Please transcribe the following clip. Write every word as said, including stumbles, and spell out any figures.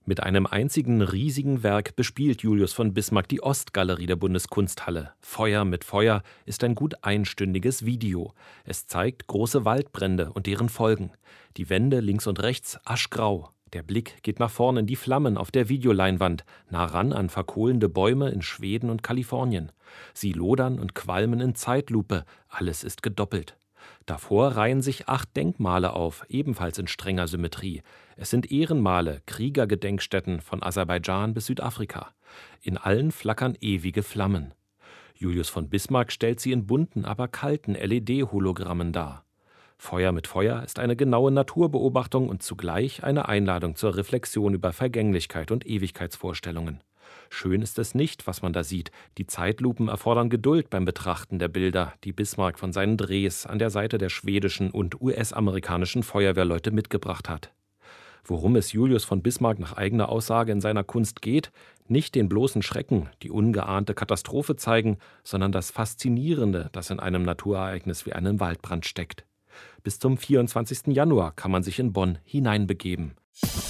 Mit einem einzigen riesigen Werk bespielt Julius von Bismarck die Ostgalerie der Bundeskunsthalle. Feuer mit Feuer ist ein gut einstündiges Video. Es zeigt große Waldbrände und deren Folgen. Die Wände links und rechts aschgrau. Der Blick geht nach vorn in die Flammen auf der Videoleinwand, nah ran an verkohlende Bäume in Schweden und Kalifornien. Sie lodern und qualmen in Zeitlupe, alles ist gedoppelt. Davor reihen sich acht Denkmale auf, ebenfalls in strenger Symmetrie. Es sind Ehrenmale, Kriegergedenkstätten von Aserbaidschan bis Südafrika. In allen flackern ewige Flammen. Julius von Bismarck stellt sie in bunten, aber kalten L E D-Hologrammen dar. Feuer mit Feuer ist eine genaue Naturbeobachtung und zugleich eine Einladung zur Reflexion über Vergänglichkeit und Ewigkeitsvorstellungen. Schön ist es nicht, was man da sieht. Die Zeitlupen erfordern Geduld beim Betrachten der Bilder, die Bismarck von seinen Drehs an der Seite der schwedischen und U S-amerikanischen Feuerwehrleute mitgebracht hat. Worum es Julius von Bismarck nach eigener Aussage in seiner Kunst geht, nicht den bloßen Schrecken, die ungeahnte Katastrophe zeigen, sondern das Faszinierende, das in einem Naturereignis wie einem Waldbrand steckt. Bis zum vierundzwanzigsten Januar kann man sich in Bonn hineinbegeben.